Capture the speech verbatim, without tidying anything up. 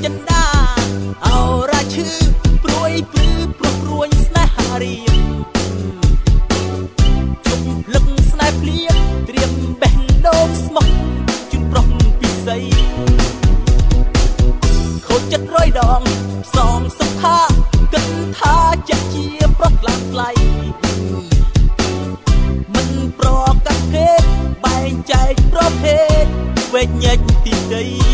ចិនដាអោរាឈឺព្រួយព្រឺព្រោះព្រួយស្នេហារៀងជុំភ្លឹកស្នេហ៍ភ្លៀងត្រៀមបេះដូងស្មោះជូនប្រុសពិសីខូចចិត្តរយដងសងសុខាគិតថាចាក់ជាប្រុសខ្លាំងថ្លៃមិនប្រកាសភេទបែងចែកប្រភេទវែកញែកទីដី